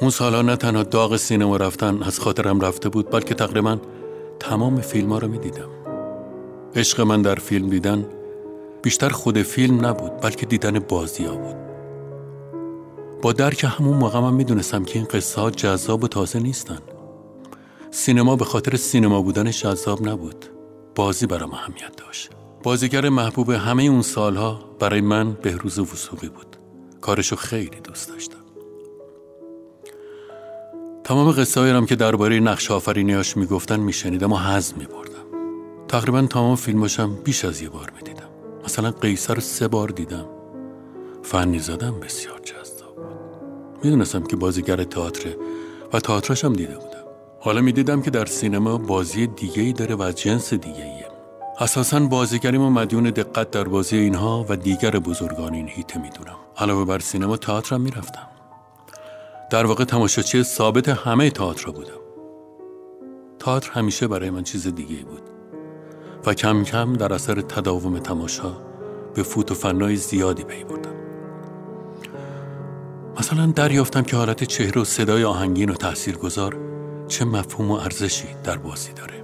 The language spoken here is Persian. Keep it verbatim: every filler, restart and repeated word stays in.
اون سالها نه تنها داغ سینما رفتن از خاطرم رفته بود، بلکه تقریبا تمام فیلم ها رو می دیدم. عشق من در فیلم دیدن بیشتر خود فیلم نبود، بلکه دیدن بازی ها بود. با درک همون موقع من می دونستم که این قصه ها جذاب و تازه نیستن. سینما به خاطر سینما بودنش جذاب نبود، بازی برام اهمیت داشت. بازیگر محبوب همه اون سالها برای من بهروز وثوقی بود. کارشو خیلی دوست داشتم. تمام قصه هاییم که درباره نقش آفرینیاش میگفتن میشنیدم و حظ میبردم. تقریبا تمام فیلماشم بیش از یه بار میدیدم. مثلا قیصر رو سه بار دیدم. فنی زدم بسیار جذاب بود. میدونستم که بازیگر تئاتر و تئاتراشم دیده بودم. حالا میدیدم که در سینما بازی دیگه‌ای داره و از جنس دیگه‌ایه. اساساً بازیگریمو مدیون دقت در بازی اینها و دیگر بزرگان این هیته میدونم. علاوه بر سینما تئاترم میرفتم. در واقع تماشاچی ثابت همه تئاتر بودم. تئاتر همیشه برای من چیز دیگه‌ای بود و کم کم در اثر تداوم تماشا به فوت و فنای زیادی پی بردم. مثلا دریافتم که حالت چهره و صدای آهنگین و تاثیرگذار چه مفهوم و ارزشی در بازی داره.